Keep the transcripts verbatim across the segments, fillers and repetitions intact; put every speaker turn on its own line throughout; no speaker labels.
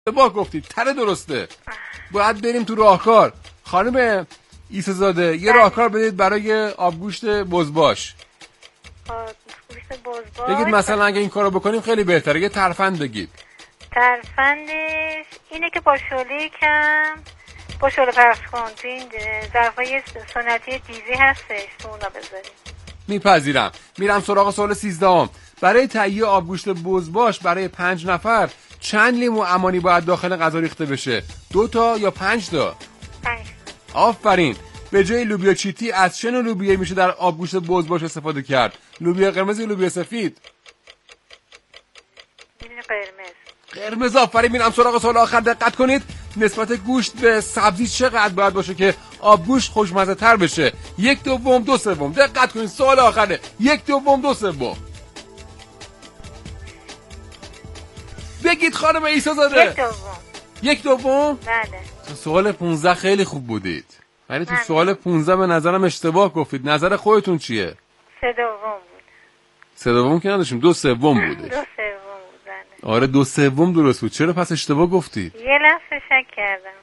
با گفتید تره درسته. باید بریم تو راهکار. خانم عیسی زاده یه راهکار بدید برای آبگوشت بزباش.
آبگوشت بزباش
بگید مثلا اگه این کارو بکنیم خیلی بهتره. یه ترفند بگید.
ترفندش اینه که با شعله کم با شعله پخش کن تو این ظرفای سنتی دیزی هستش تو اونا بذاریم.
میپذیرم. میرم سراغ سوال سیزدهم. برای تهیه آبگوشت بزباش برای پنج نفر چند لیمو عمانی باید داخل غذا ریخته بشه؟ دو تا یا پنج تا؟
پنج.
آفرین. به جای لوبیا چیتی از چه نوع لوبیایی میشه در آبگوشت بزباش استفاده کرد؟ لوبیا قرمز یا لوبیا سفید؟
قرمز.
قرمز. آفرین. میرم سراغ سوال آخر. دقت کنید نسبت گوشت به سبزی چقدر باید باشه که آبگوشت خوشمزه تر بشه؟ یک دوم دو سوم. دقت کنید سوال آخره. یک دوم دو سوم. بگید خانم عیسی زاده.
یک دوم.
یک دوم؟
بله.
تو سوال پونزده خیلی خوب بودید. ولی تو سوال پونزده به نظرم اشتباه گفتید. نظر خودتون چیه؟
سه دوم بود.
سه دوم که نداشتیم. دو سوم بودش.
دو سوم بود. بله.
آره دو سوم درست بود. چرا پس اشتباه گفتید؟
یه لحظه شک کردم.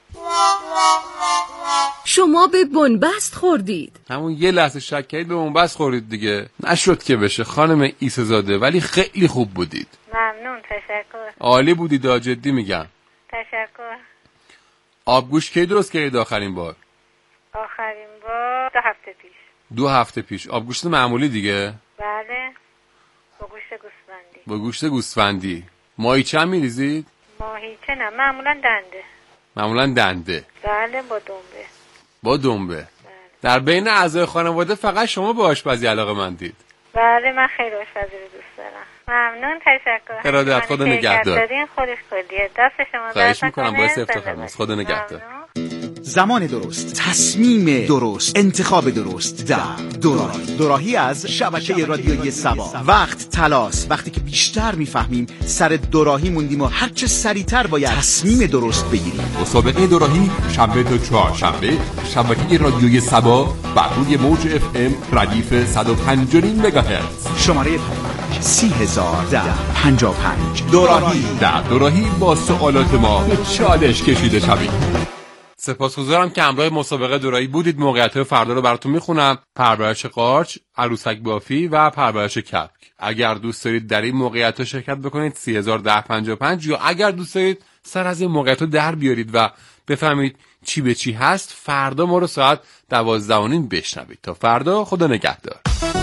شما به بنبست خوردید.
همون یه لحظه شک کردید به بنبست خوردید دیگه. نشد که بشه خانم عیسی زاده ولی خیلی خوب بودید.
ممنون. تشکر.
عالی بودید. جدی میگم.
تشکر.
آبگوشت کی درست کردید آخرین بار؟
آخرین بار دو هفته پیش.
دو هفته پیش. آبگوشت معمولی دیگه؟
بله. با گوشت گوسفندی.
با گوشت گوسفندی. ماهیچه هم میریزید؟
ماهیچه نه، معمولا دنده.
معمولا دنده.
بله با دنبه.
با دنبه. بله. در بین اعضای خانواده فقط شما به آشپزی علاقه‌مندید؟
بله من خیلی آشپزی رو دوست دارم. ممنون. تشکر.
ارادت. خدا نگهدار.
خودش کلیه. دست شما
خواهش میکنم. باعث افتخارم است. خدا نگهدار.
زمان درست، تصمیم درست، انتخاب درست در دوراهی. دوراهی از شبکه رادیویی سبا. وقت طلاست. وقتی که بیشتر میفهمیم سر دوراهی موندیم و هرچه سریعتر باید تصمیم درست بگیریم.
مسابقه دوراهی شنبه تا چهارشنبه شبکه رادیویی سبا بر روی موج اف ام ردیف صد و پنج و نیم مگاهرتز.
شماره پیام سی هزار ده پنجاه و پنج. دوراهی.
در دوراهی با سوالات ما چالش کشیده شوید.
سپاسگزارم که همراه مسابقه دوراهی بودید. موقعیت فردا رو براتون میخونم. پرورش قارچ، عروسک بافی و پرورش کبک. اگر دوست دارید در این موقعیت شرکت بکنید سی هزار ده پنجاه و پنج، یا اگر دوست دارید سر از این موقعیت رو در بیارید و بفهمید چی به چی هست، فردا ما رو ساعت دوازده و نیم بشنوید. تا فردا خدا نگهدار.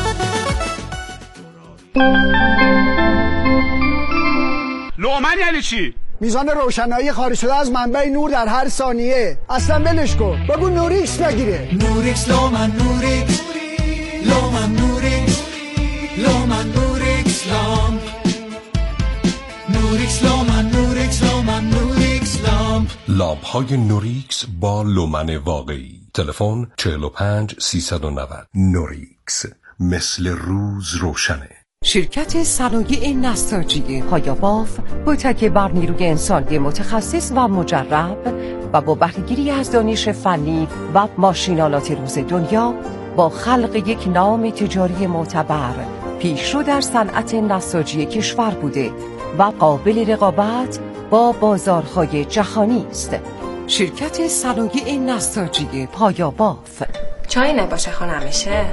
لومن یعنی چی؟
میزان روشنایی خارج شده از منبع نور در هر ثانیه. اصلا ولش کن. بگو نوریکس بگیره.
نوریکس لومن نوریکس لومن نوریکس لومن نوریکس لامپ نوریکس لومن نوریکس لومن نوریکس لامپ.
لامپ های نوریکس با لومن واقعی. تلفن چهل و پنج سیصد و نود. نوریکس مثل روز روشنه.
شرکت صنایع نساجی پایاباف با تکیه بر نیروی انسانی متخصص و مجرب و با بهره‌گیری از دانش فنی و ماشینالات روز دنیا با خلق یک نام تجاری معتبر پیشرو در صنعت نساجی کشور بوده و قابل رقابت با بازارهای جهانی است. شرکت صنایع نساجی پایاباف.
چای نباشه خانم میشه؟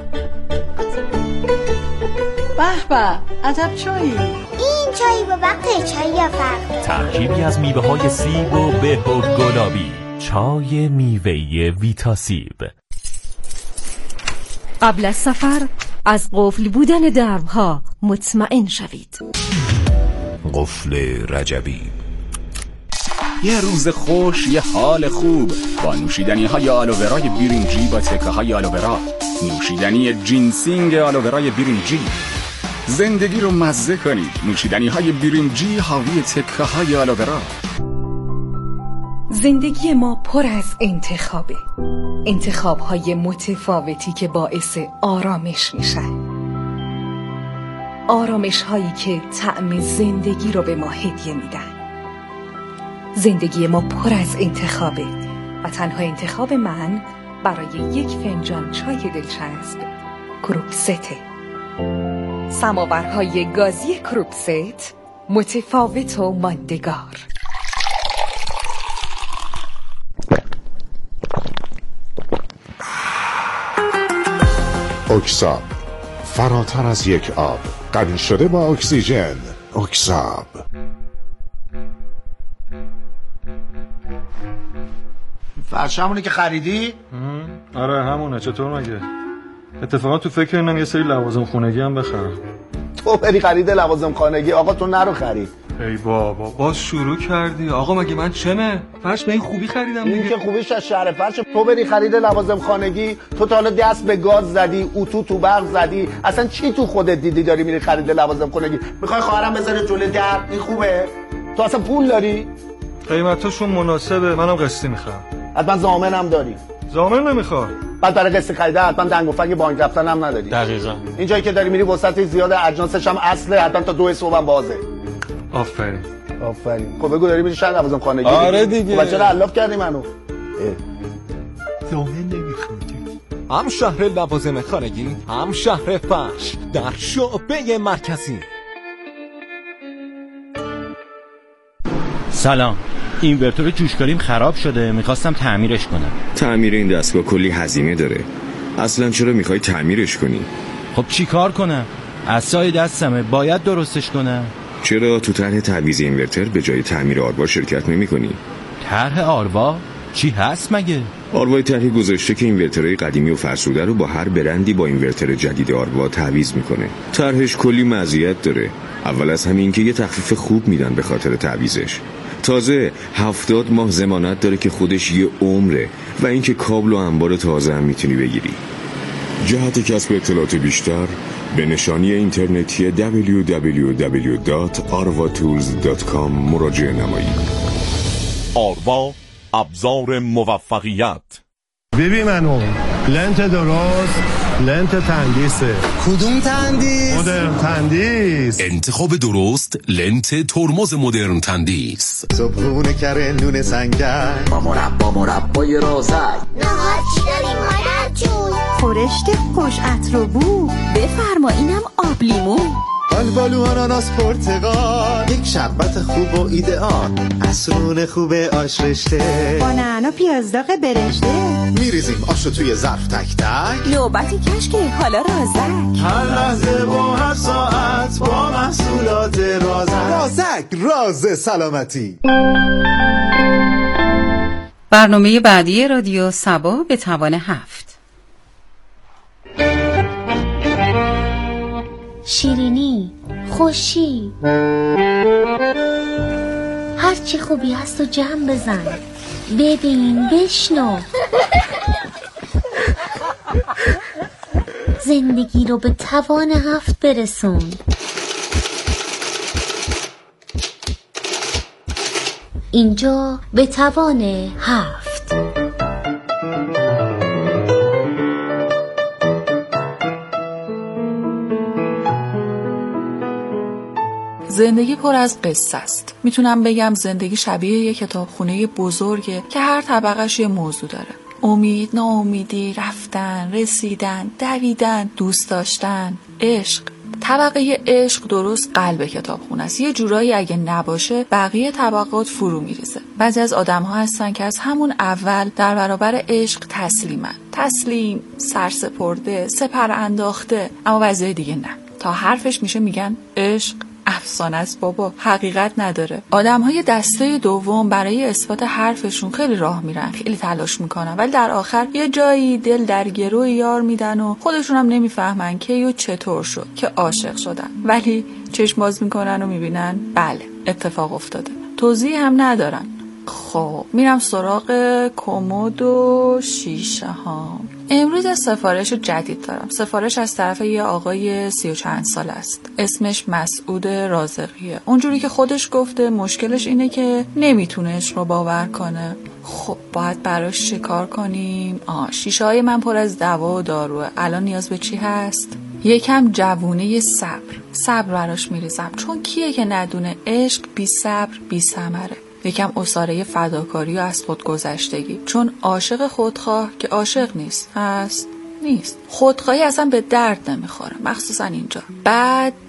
به به عجب چایی.
این چای با وقت چای یا فرق
ترکیبی از میوه های سیب و به و گلابی. چای میوه‌ای ویتاسیب.
قبل از سفر از قفل بودن درها مطمئن شوید.
قفل رجبی.
یه روز خوش، یه حال خوب با نوشیدنی های آلوورای برنجی با تکه های آلوورا. نوشیدنی جینسینگ آلوورای برنجی. زندگی رو مزه کنید. نوشیدنی های برنجی حاوی تکه های آلوورا.
زندگی ما پر از انتخابه. انتخاب های متفاوتی که باعث آرامش میشن. آرامش هایی که طعم زندگی رو به ما هدیه میدن. زندگی ما پر از انتخابه و تنها انتخاب من برای یک فنجان چای دلچسب کروکسته. سماورهای گازی کروکست متفاوت و ماندگار.
اکساب، فراتر از یک آب، غنی شده با اکسیژن. اکساب.
فرش همونه که خریدی؟
آره همونه. چطور مگه؟ اتفاقا تو فکر اینم یه سری لوازم خونگی هم بخرم.
تو بری خرید لوازم خانگی، آقا تو نرو خرید.
ای بابا باز شروع کردی. آقا مگه من چمه؟ فرش به این خوبی خریدم دیگه.
این که خوبیش از شهر فرش. تو بری خرید لوازم خانگی، تو تا حالا دست به گاز زدی، اتو تو برق زدی، اصلا چی تو خودت دیدی داری میری خرید لوازم خانگی؟ میخوای خواهرم بذاره جلوی در؟ این خوبه؟ تو اصلا پول داری؟
قیمتاشون مناسبه، منم قسطی میخوام.
حتما ضامنم داری؟
ضامن نمیخوام.
بعد برای قسط خریده حتما دنگ و فنگ بانک رفتن هم نداری.
دقیقاً.
این جایی که داری میری وسط زیاد اجناسش هم اصله، حتما تا دو صبح هم بازه.
آفرین.
آفرین. خب بگو داری میری شهر لوازم خانگی؟
آره دیگه.
خب چرا علاف کردی منو؟
ضامن نمیخوام. هم شهر لوازم خانگی، هم شهر فرش در شعبه مرکزی.
سلام. اینورتور جوشکاریم خراب شده، میخواستم تعمیرش کنم.
تعمیر این دستگاه کلی هزینه داره. اصلا چرا میخوای تعمیرش کنی؟
خب چی کار کنم؟ عصای دستمه، باید درستش کنم.
چرا تو طرح تعویض اینورتر به جای تعمیر آروا شرکت نمی کنی؟
طرح آروا؟ چی هست مگه؟
آروای طرحی گذاشته که اینورترهای قدیمی و فرسوده رو با هر برندی با اینورتر جدید آروا تعویض میکنه. طرحش کلی مزیت داره. اول از همین که یه تخفیف خوب میدن به خاطر تعویضش. تازه هفتاد ماه ضمانت داره که خودش یه عمره و اینکه کابل و انبار تازه هم میتونی بگیری. جهت کسب اطلاعات بیشتر به نشانی اینترنتی دبلیو دبلیو دبلیو دات آروا تولز دات کام مراجعه نمایید.
آروا، ابزار موفقیت.
ببین منو لنت درست، لنت تندیسه.
کدوم تندیس؟
مدرن تندیس.
انتخاب درست لنت ترمز مدرن تندیس.
صبحونه کره نون سنگر
با مربا مربای رازک.
نهار چی داریم مادر جون؟
خورشت خوش عطر و بو. بفرما اینم آب لیمو.
آلبالو آناناس پرتقال. یک شربت خوب و ایدئال. عصرون خوب آش رشته.
با نعنا پیازداغ برشته.
میریزیم آشو توی ظرف تک تک.
نوبتی کشکه حالا رازک.
هر لحظه و هر ساعت با محصولات رازک. رازک راز سلامتی.
برنامه بعدی رادیو سبا به توان هفت.
شیرینی، خوشی، هرچی خوبی هست و جمع بزن، ببین، بشنو. زندگی رو به توان هفت برسون. اینجا به توان هفت.
زندگی پر از قصه است. میتونم بگم زندگی شبیه یه کتابخونه بزرگه که هر طبقه‌اش یه موضوع داره. امید، ناامیدی، رفتن، رسیدن، دویدن، دوست داشتن، عشق. طبقه عشق درست قلب کتابخونه است. یه جورایی اگه نباشه بقیه طبقات فرو میریزه. بعضی از آدم‌ها هستن که از همون اول در برابر عشق تسلیمن. تسلیم، سرسپرده، سپر انداخته، اما بعضی دیگه نه. تا حرفش میشه میگن عشق افسانه است بابا، حقیقت نداره. آدم‌های دسته دوم برای اثبات حرفشون خیلی راه میرن، خیلی تلاش میکنن، ولی در آخر یه جایی دل در گرو یار میدن و خودشون هم نمیفهمن کی و چطور شد که عاشق شدن، ولی چشم باز میکنن و میبینن بله اتفاق افتاده. توضیح هم ندارن. خب میرم سراغ کمد و شیشه ها. امروز سفارش جدید دارم. سفارش از طرف یه آقای سی و چند سال است. اسمش مسعود رازقیه. اونجوری که خودش گفته مشکلش اینه که نمیتونه عشق رو باور کنه. خب باید براش چیکار کنیم؟ آه شیشه های من پر از دوا و داروه. الان نیاز به چی هست؟ یکم جوونه صبر. صبر براش میریزم، چون کیه که ندونه عشق بی صبر بی ثمره. یکم اساره فداکاری و از خودگذشتگی، چون عاشق خودخواه که عاشق نیست هست نیست. خودخواهی اصلا به درد نمیخوره، مخصوصا اینجا. بعد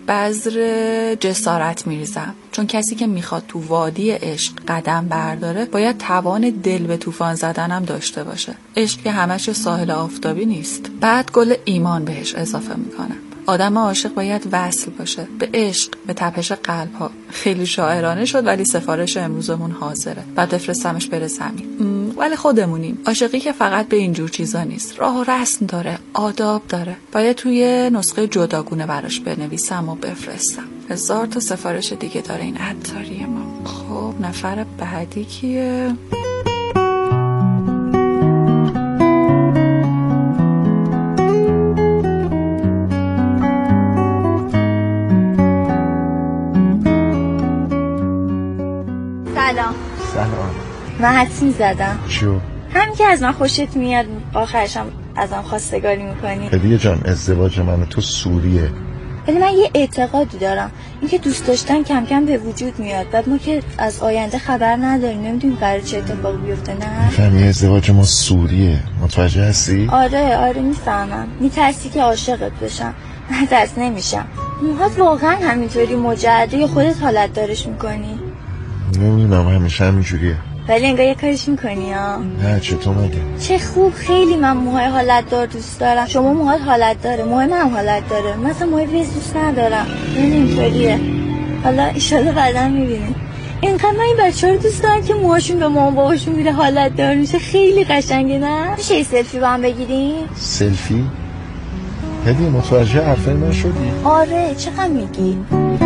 بذر جسارت میریزم، چون کسی که میخواد تو وادی عشق قدم برداره باید توان دل به طوفان زدنم داشته باشه. عشق که همش ساحل آفتابی نیست. بعد گل ایمان بهش اضافه میکنم. آدم عاشق باید وصل باشه به عشق، به تپش قلب ها. خیلی شاعرانه شد ولی سفارش امروزمون حاضره. بعد بفرستمش بره زمین. ولی خودمونیم. عاشقی که فقط به اینجور چیزا نیست. راه و رسم داره، آداب داره. باید توی نسخه جداگونه براش بنویسم و بفرستم. هزار تا سفارش دیگه داره این عطاری ما. خب نفر بعدی کیه؟
سلام.
سلام.
من حدسی زدم.
چیو؟
همین که از من خوشت میاد آخرشم ازم خواستگاری میکنی.
هدیه جان ازدواج من و تو سوریه.
ولی من یه اعتقادی دارم، اینکه دوست داشتن کم کم به وجود میاد. بعد ما که از آینده خبر نداریم، نمیدونیم قراره چه اتفاقی بیفته. نه
میفهمی ازدواج ما سوریه، متوجه هستی؟
آره آره میفهمم. میترسی که عاشقت بشم. من ترس نمیشم. موهات واقعا همینطوری مجرده یا خودت حالت دارش میکنی؟
نمیدونم، همیشه همینجوریه.
ولی انگار یه کارش میکنی ها.
نه چطور مگه؟
چه خوب، خیلی من موهای حالت دار دوست دارم. شما موهات حالت داره، موهای من حالت داره. مثلا موهای ویز دوست ندارم. این اینطوریه. حالا ایشالا بعدا میبینیم. اینقدر من این بچه ها رو دوست دارم که موهاشون به مامان باباشون میره حالت دار میشه. خیلی قشنگه نه؟ میشه یه سلفی با هم بگیریم؟
سلفی؟ هدیه متوجه حرفای من شدی؟
آره چقدر میگی؟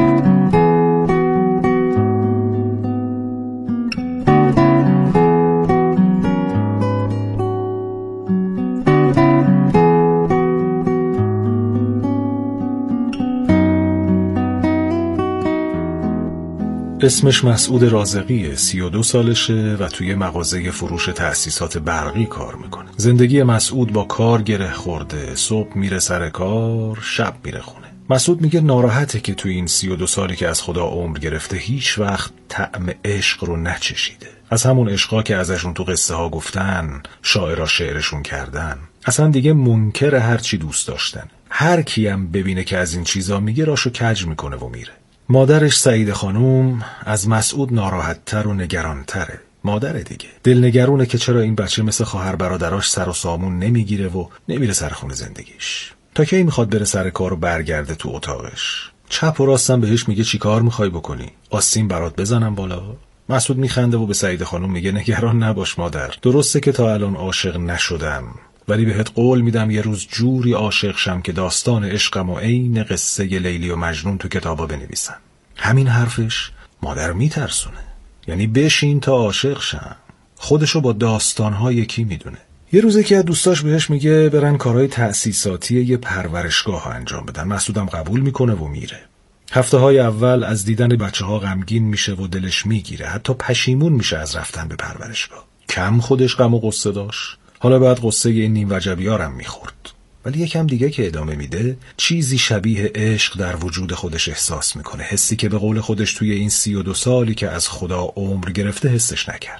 اسمش مسعود رازقیه، سی و دو سالشه و توی مغازه فروش تأسیسات برقی کار میکنه. زندگی مسعود با کار گره خورده، صبح میره سر کار، شب میره خونه. مسعود میگه ناراحته که توی این سی و دو سالی که از خدا عمر گرفته هیچ وقت طعم عشق رو نچشیده. از همون عشقا که ازشون تو قصه ها گفتن، شاعرها شعرشون کردن. اصلا دیگه منکر هر چی دوست داشتن. هر کیم ببینه که از این چیزا میگه راشو کج میکنه و میره. مادرش سعیده خانوم از مسعود ناراحت‌تر و نگران‌تره. مادر دیگه دلنگرونه که چرا این بچه مثل خواهر برادراش سر و سامون نمیگیره و نمیره سر خونه زندگیش. تا کی میخواد بره سر کار و برگرده تو اتاقش. چپ و راستم بهش میگه چی کار میخوای بکنی؟ آستین برات بزنم بالا؟ مسعود میخنده و به سعیده خانوم میگه نگران نباش مادر. درسته که تا الان عاشق نشدم، ولی بهت قول میدم یه روز جوری عاشق شم که داستان عشقم و عین قصه لیلی و مجنون تو کتابا بنویسم. همین حرفش مادر میترسونه. یعنی بشین تا عاشق شم. خودشو با داستان‌ها یکی میدونه. یه روزه که دوستاش بهش میگه برن کارهای تأسیساتی یه پرورشگاه انجام بدن. مسعودم قبول میکنه و میره. هفته های اول از دیدن بچه ها غمگین میشه و دلش میگیره. حتی پشیمون میشه از رفتن به پرورشگاه. کم خودش غم و غصه داشت. حالا بعد قصه این نیم وجبیارم میخورد. ولی یکم دیگه که ادامه میده چیزی شبیه عشق در وجود خودش احساس میکنه. حسی که به قول خودش توی این سی و دو سالی که از خدا عمر گرفته حسش نکرد.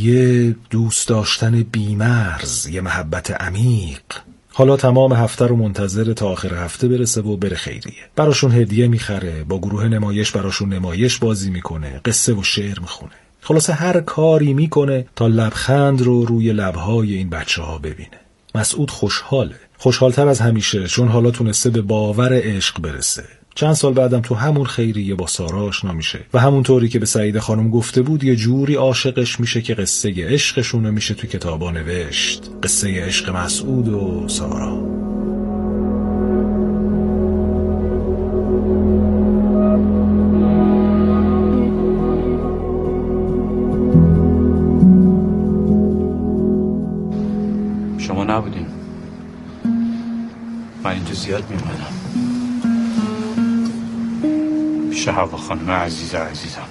یه دوست داشتن بیمرز، یه محبت عمیق. حالا تمام هفته رو منتظر تا آخر هفته برسه و بره خیریه. براشون هدیه میخره، با گروه نمایش براشون نمایش بازی میکنه، قصه و شعر میخونه. خلاصه هر کاری میکنه تا لبخند رو روی لبهای این بچه ها ببینه. مسعود خوشحاله. خوشحالتر از همیشه، چون حالا تونسته به باور عشق برسه. چند سال بعدم تو همون خیریه با سارا آشنا میشه و همونطوری که به سعیده خانم گفته بود یه جوری عاشقش میشه که قصه عشقشون میشه تو کتابا نوشت. قصه عشق مسعود و سارا.
شما نبودین، من اینجا زیاد میمونم پیش حوا خانم عزیز عزیزم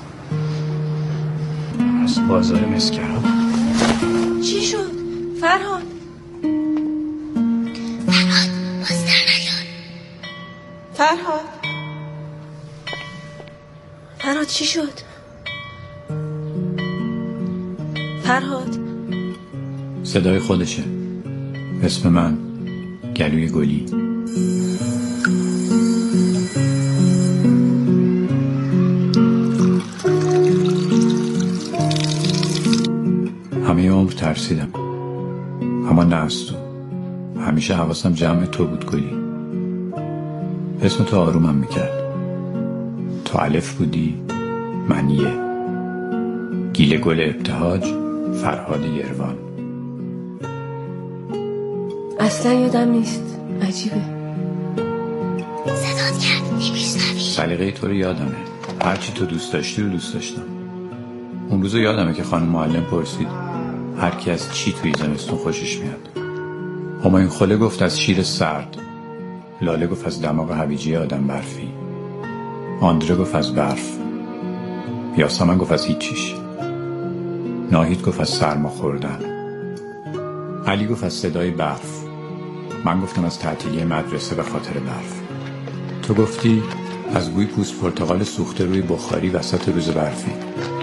از بازار مسکرا.
چی شد؟ فرهاد فرهاد باز در نیار. فرهاد فرهاد چی شد؟ فرهاد
صدای خودشه. اسم من گلوی گلی. همه عمر ترسیدم، اما نه از تو. همیشه حواسم جمع تو بود گلی. اسم تو آرومم میکرد. تو الف بودی، من یه. گیل گل ابتهاج، فرهاد یروان.
اصلا یادم نیست. عجیبه.
صدات کرد نمیشنوی.
سلیقه تو رو یادمه. هرچی تو دوست داشتی رو دوست داشتم. اون روز یادمه که خانم معلم پرسید هر کی از چی توی زمستون خوشش میاد. همایون خله گفت از شیر سرد، لاله گفت از دماغ حویجی آدم برفی، آندره گفت از برف، یاسمن گفت از هیچیش، ناهید گفت از سرما خوردن، علی گفت از صدای برف، من گفتم از تعطیلی مدرسه به خاطر برف، تو گفتی از بوی پوست پرتقال سوخته روی بخاری وسط روز برفی.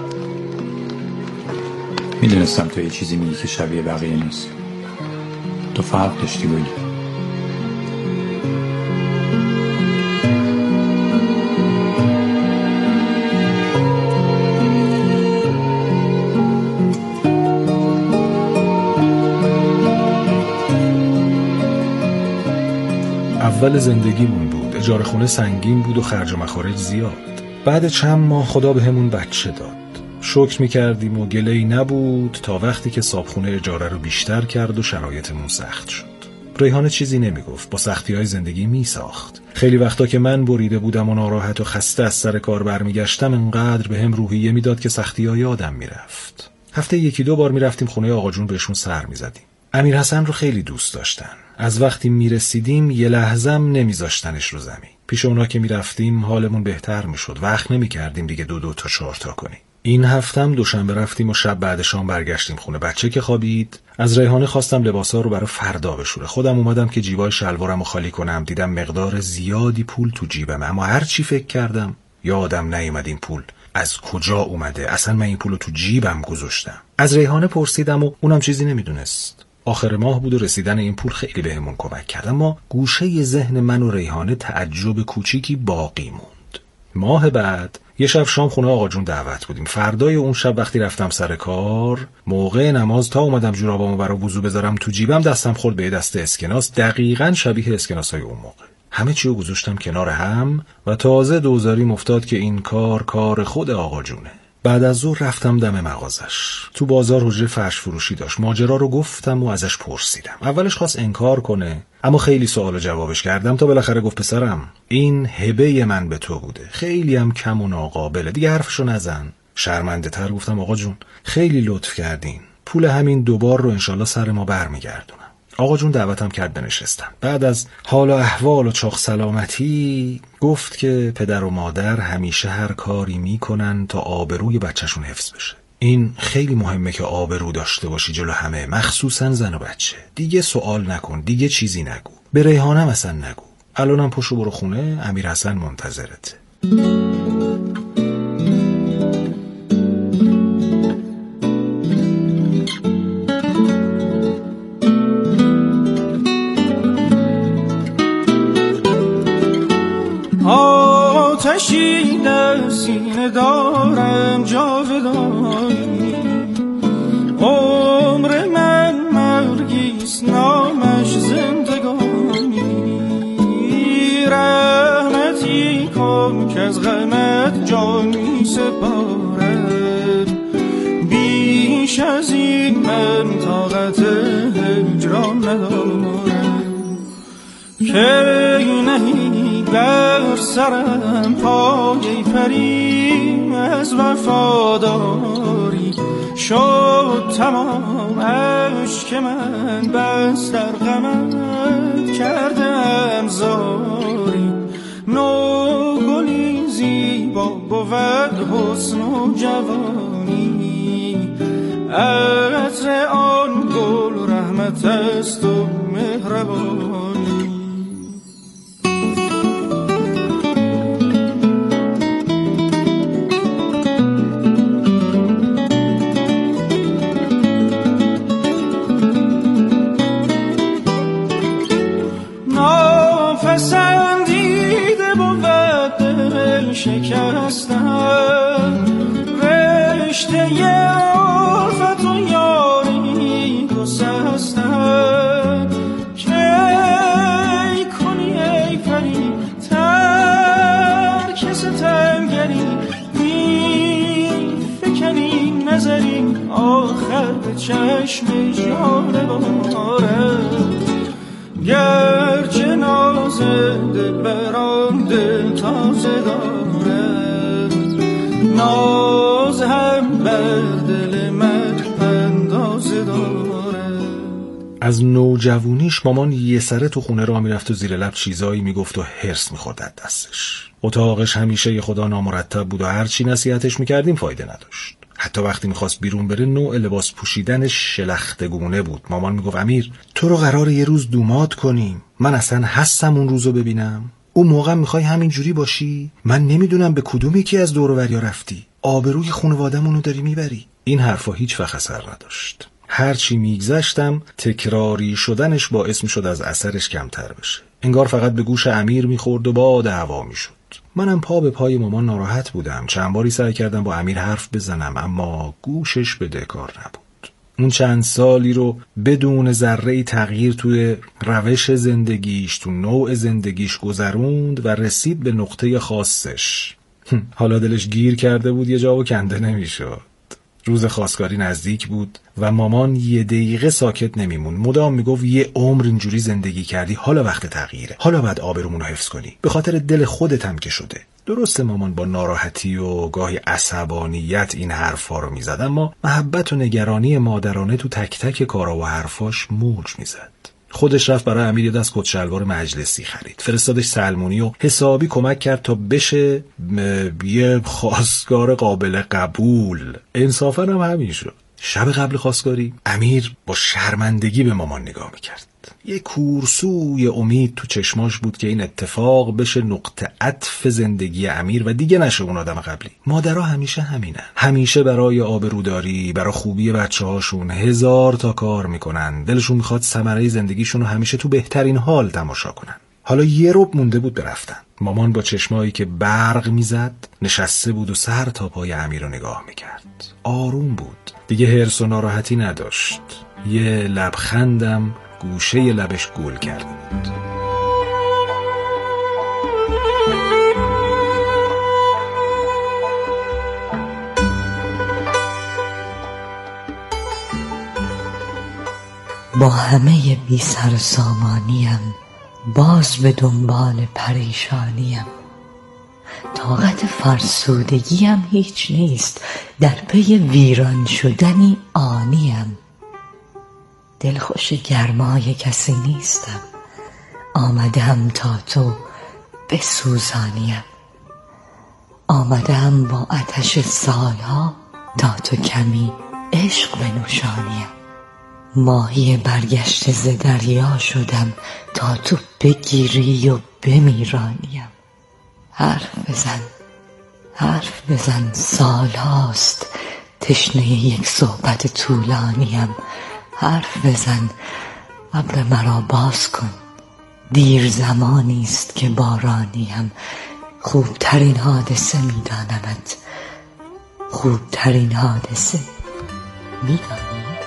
میدونستم تو یه چیزی میگی که شبیه بقیه نیست. تو فرق داشتی گلی.
اول زندگیمون بود. اجاره خونه سنگین بود و خرج و مخارج زیاد. بعد چند ماه خدا به همون بچه داد. شکر میکردیم و گله‌ای نبود تا وقتی که صابخونه اجاره رو بیشتر کرد و شرایطمون سخت شد. ریحانه چیزی نمیگفت، با سختی‌های زندگی میساخت. خیلی وقتا که من بریده بودم و ناراحت و خسته از سر کار برمیگشتم انقدر به هم روحیه میداد که سختی‌های یادم میرفت. هفته یکی دو بار میرفتیم خونه آقا جون بهشون سر میزدیم. امیر حسن رو خیلی دوست داشتن. از وقتی میرسیدیم یه لحظه‌م نمیذاشتنش رو زمین. پیش اونا که میرفتیم حالمون بهتر میشد. وقت نمیکردیم دیگه دو دو تا چهار تا کنیم. این هفتم دوشنبه رفتیم و شب بعد شام برگشتیم خونه. بچه که خوابید، از ریحانه خواستم لباسا رو برای فردا بشوره. خودم اومدم که جیبای شلوارمو خالی کنم. دیدم مقدار زیادی پول تو جیبم، اما هر چی فکر کردم یادم نیومد این پول از کجا اومده. اصلا من این پولو تو جیبم گذاشتم. از ریحانه پرسیدم و اونم چیزی نمیدونست. آخر ماه بود و رسیدن این پول خیلی بهمون کمک کرد، اما گوشه ذهن من و ریحانه تعجب کوچیکی باقی موند. ماه بعد یه شب شام خونه آقا جون دعوت بودیم. فردای اون شب وقتی رفتم سر کار، موقع نماز تا اومدم جورابامو برای وضو بذارم تو جیبم، دستم خورد به دست اسکناس، دقیقاً شبیه اسکناسای اون موقع. همه چیو گذاشتم کنار هم و تازه دوزاریم افتاد که این کار کار خود آقا جونه. بعد از ظهر رفتم دم مغازش. تو بازار حجره فرش فروشی داشت. ماجرا رو گفتم و ازش پرسیدم. اولش خواست انکار کنه، اما خیلی سوال و جوابش کردم تا بالاخره گفت پسرم این هبه من به تو بوده، خیلی هم کم و ناقابله، دیگه حرفشو نزن. شرمنده تر گفتم آقا جون خیلی لطف کردین، پول همین دوبار رو انشالله سر ما برمیگردونم. آقا جون دعوتم کرد بنشستم. بعد از حال و احوال و چاق سلامتی گفت که پدر و مادر همیشه هر کاری میکنن تا آبروی بچهشون حفظ بشه. این خیلی مهمه که آبرو داشته باشی جلو همه، مخصوصا زن و بچه. دیگه سوال نکن، دیگه چیزی نگو، به ریحانه مثلا نگو. الانم پشو برو خونه، امیر حسن منتظرته.
آتشی در سینه دارم جاودانی، عمر من مرگیست نامش زندگانی، رحمتی کن که از غمت جانی سپارد، بیش از این من طاقت هجران ندارم، که نهی بر سرم پای پریم از وفاداری، شد تمام عشق من بس در غمت کردم زاری، نو گلی زیبا بود حسن و جوانی، عطر آن گل رحمت است و مهربانی. پسندیده بود دل شکستن، رشته الفت و یاری آخر به چشم ژاله بارد گرچه ناز دلبران دل تازه دارد ناز هم بر دل من اندازه دارد.
از نوجوانیش مامان یه سره تو خونه را میرفت و زیر لب چیزایی میگفت و هرس میخورد از دستش. اتاقش همیشه یه خدا نامرتب بود و هرچی نصیحتش میکردیم فایده نداشت. حتی وقتی میخواست بیرون بره نوع لباس پوشیدنش شلختگونه بود. مامان میگفت امیر تو رو قراره یه روز دومات کنیم، من اصلا هستم اون روزو ببینم؟ اون موقع میخوای همین جوری باشی؟ من نمیدونم به کدوم یکی از دور و بریا رفتی، آبروی خانواده‌مونو داری میبری. این حرفا هیچ وقت اثر نداشت. هرچی میگذشتم تکراری شدنش باعث میشد از اثرش کمتر بشه. انگار فقط به گوش امیر میخورد و با دعوا میشد. منم پا به پای مامان ناراحت بودم. چند باری سعی کردم با امیر حرف بزنم اما گوشش بده کار نبود. اون چند سالی رو بدون ذره تغییر توی روش زندگیش، تو نوع زندگیش گذروند و رسید به نقطه خاصش. حالا دلش گیر کرده بود یه جا و کنده نمیشد. روز خواستگاری نزدیک بود و مامان یه دقیقه ساکت نمیمون. مدام میگفت یه عمر اینجوری زندگی کردی، حالا وقت تغییره، حالا باید آبرومون رو حفظ کنی، به خاطر دل خودت هم که شده. درسته مامان با ناراحتی و گاهی عصبانیت این حرفا رو میزد، اما محبت و نگرانی مادرانه تو تک تک کارا و حرفاش موج میزد. خودش رفت برای امیر یه دست کت شلوار مجلسی خرید، فرستادش سلمونی و حسابی کمک کرد تا بشه یه خواستگار قابل قبول. انصافاً هم همین شد. شب قبل خواستگاری امیر با شرمندگی به مامان نگاه میکرد. یه کورسوی امید تو چشماش بود که این اتفاق بشه نقطه عطف زندگی امیر و دیگه نشه اون آدم قبلی. مادرها همیشه همینن، همیشه برای آبروداری، برای خوبی بچه هاشون هزار تا کار میکنن. دلشون میخواد ثمره زندگیشون رو همیشه تو بهترین حال تماشا کنن. حالا یه ربع مونده بود برفتن. مامان با چشمایی که برق میزد نشسته بود و سر تا پای امیر رو نگاه میکرد. آروم بود، دیگه هرس و ناراحتی نداشت. یه لبخندم گوشه ی لبش گل کرده بود.
با همه بی سر و سامانیم باز به دنبال پریشانیم. طاقت فرسودگیم هیچ نیست، در پی ویران شدنی آنیم. دلخوش گرمای کسی نیستم، آمدم تا تو بسوزانیم. آمدم با آتش سالها تا تو کمی عشق بنوشانیم. ماهی برگشته ز دریا شدم تا تو بگیری و بمیرانیم. حرف بزن حرف بزن، سال هاست تشنه یک صحبت طولانیم. حرف بزن ابر مرا باز کن، دیر زمانیست که بارانیم. خوبترین حادثه میدانمت، خوبترین حادثه میدانم.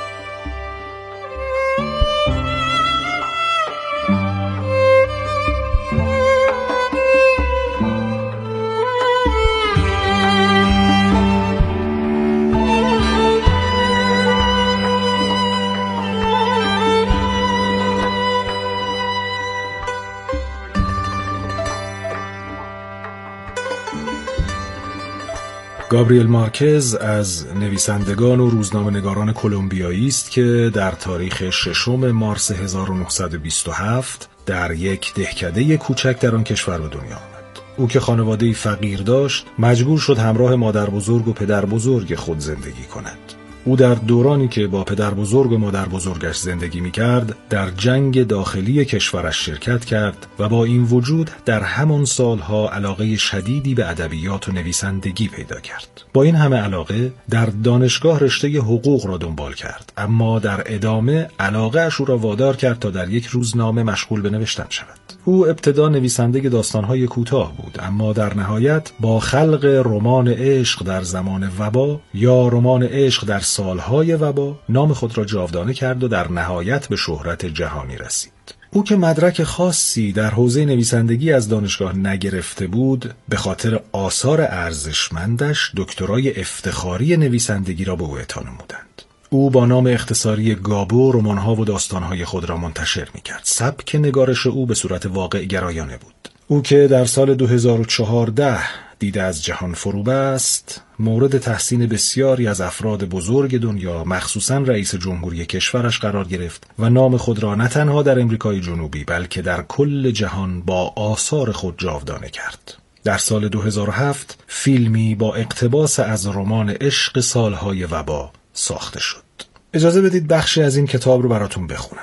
گابریل مارکز از نویسندگان و روزنامه‌نگاران کلمبیایی است که در تاریخ ششم مارس هزار و نهصد و بیست و هفت در یک دهکده کوچک در آن کشور به دنیا آمد. او که خانواده‌ای فقیر داشت، مجبور شد همراه مادر بزرگ و پدر بزرگ خود زندگی کند. او در دورانی که با پدر بزرگ و مادر بزرگش زندگی می کرد در جنگ داخلی کشورش شرکت کرد و با این وجود در همان سالها علاقه شدیدی به ادبیات و نویسندگی پیدا کرد. با این همه علاقه در دانشگاه رشته حقوق را دنبال کرد، اما در ادامه علاقه اش او را وادار کرد تا در یک روزنامه مشغول به نوشتن شود. او ابتدا نویسنده داستان‌های کوتاه بود، اما در نهایت با خلق رمان عشق در زمان وبا یا رمان عشق در سالهای وبا نام خود را جاودانه کرد و در نهایت به شهرت جهانی رسید. او که مدرک خاصی در حوزه نویسندگی از دانشگاه نگرفته بود، به خاطر آثار ارزشمندش دکترای افتخاری نویسندگی را به او اعطا نمودند. او با نام اختصاری گابو رمان‌ها و داستان‌های خود را منتشر می‌کرد. سبک نگارش او به صورت واقع گرایانه بود. او که در سال دو هزار و چهارده دیده از جهان فرو بست، مورد تحسین بسیاری از افراد بزرگ دنیا، مخصوصاً رئیس جمهوری کشورش قرار گرفت و نام خود را نه تنها در امریکای جنوبی بلکه در کل جهان با آثار خود جاودانه کرد. در سال دو هزار و هفت فیلمی با اقتباس از رمان عشق سالهای وبا ساخته شد. اجازه بدید بخشی از این کتاب رو براتون بخونم.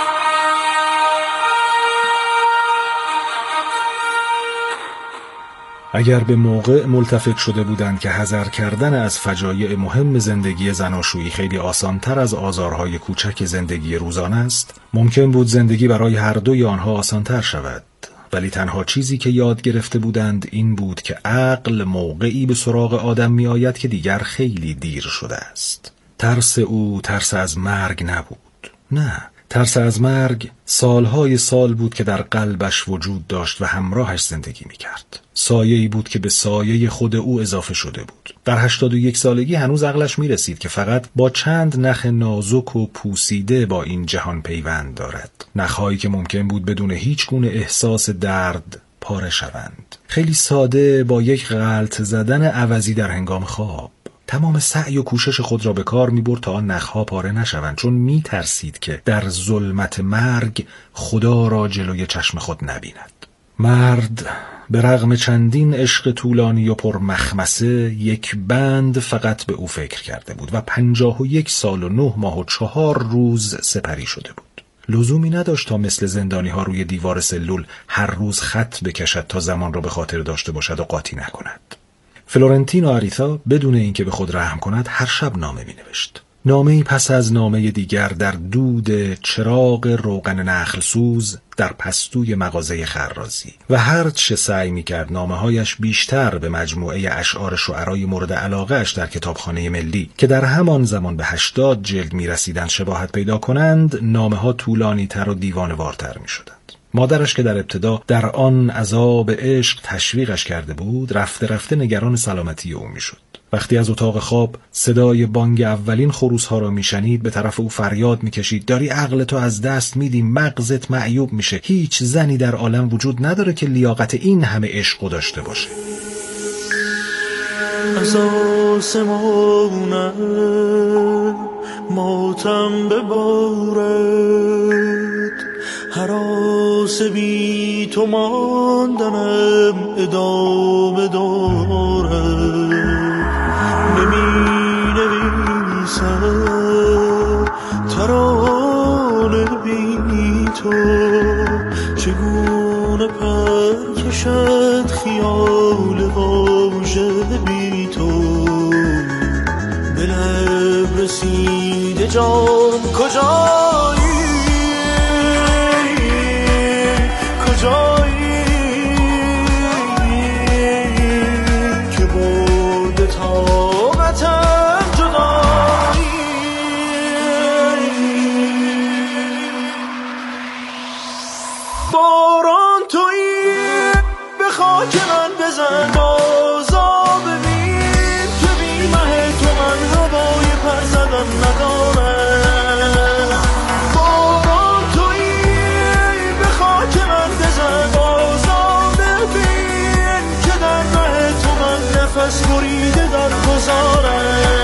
اگر به موقع ملتفت شده بودند که حذر کردن از فجایع مهم زندگی زناشویی خیلی آسانتر از آزارهای کوچک زندگی روزانه است، ممکن بود زندگی برای هر دوی آنها آسانتر شود. ولی تنها چیزی که یاد گرفته بودند این بود که عقل موقعی به سراغ آدم می آید که دیگر خیلی دیر شده است. ترس او ترس از مرگ نبود. نه، ترس از مرگ سالهای سال بود که در قلبش وجود داشت و همراهش زندگی می کرد. سایه‌ای بود که به سایه خود او اضافه شده بود. در هشتاد و یک سالگی هنوز عقلش می رسید که فقط با چند نخ نازک و پوسیده با این جهان پیوند دارد. نخهایی که ممکن بود بدون هیچ گونه احساس درد پاره شوند. خیلی ساده با یک غلط زدن عوضی در هنگام خواب. تمام سعی و کوشش خود را به کار می برد تا آن نخها پاره نشوند، چون می ترسید که در ظلمت مرگ خدا را جلوی چشم خود نبیند. مرد به رغم چندین عشق طولانی و پر مخمسه یک بند فقط به او فکر کرده بود و پنجاه و یک سال و نه ماه و چهار روز سپری شده بود. لزومی نداشت تا مثل زندانی ها روی دیوار سلول هر روز خط بکشد تا زمان را به خاطر داشته باشد و قاطی نکند. فلورنتین و آریتا بدون اینکه به خود رحم کند هر شب نامه می نوشت. نامه‌ای پس از نامه دیگر در دود چراغ روغن نخل سوز در پستوی مغازه خرازی و هر چه سعی می‌کرد نامه‌هایش بیشتر به مجموعه اشعار شعرای مورد علاقه‌اش در کتابخانه ملی که در همان زمان به هشتاد جلد می‌رسیدند شباهت پیدا کنند، نامه‌ها طولانی‌تر و دیوانه‌وارتر می‌شدند. مادرش که در ابتدا در آن عذاب عشق تشویقش کرده بود، رفته رفته نگران سلامتی او می‌شد. وقتی از اتاق خواب صدای بانگ اولین خروس‌ها را میشنید به طرف او فریاد میکشید: داری عقلتو از دست میدی، مغزت معیوب میشه، هیچ زنی در عالم وجود نداره که لیاقت این همه عشقو داشته باشه.
از آسمانم ماتم ببارد، هراس بی تو ماندنم ادامه دارد. نمی نویسم ترانه بی تو، چگونه پر کشد خیال واژه بی تو. به لب رسیده جان کجایی، کجایی که برده طاقتم جدایی. باران تویی به خاک من بزن، بازا ببین که بی مه تو من هوای پر زدن ندارم. باران تویی به خاک من بزن، بازا ببین که در مه تو من نفس بریده در گذارم.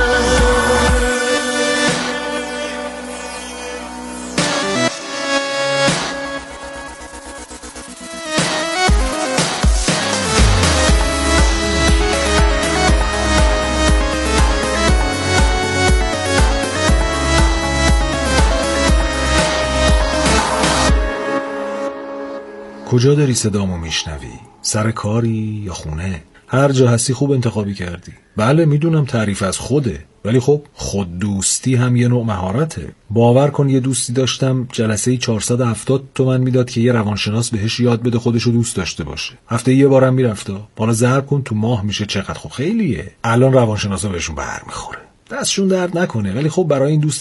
کجا داری صدامو میشنوی؟ سر کاری یا خونه؟ هر جا هستی خوب انتخابی کردی. بله میدونم تعریف از خوده، ولی خب خود دوستی هم یه نوع مهارته. باور کن یه دوستی داشتم جلسه چهارصد و هفتاد تومن میداد که یه روانشناس بهش یاد بده خودشو دوست داشته باشه. هفته یه بارم میرفته. حالا ضرب کن تو ماه میشه چقدر؟ خب خیلیه. الان روانشناسا بهشون بر میخوره. دستشون درد نکنه، ولی خب برای این دوست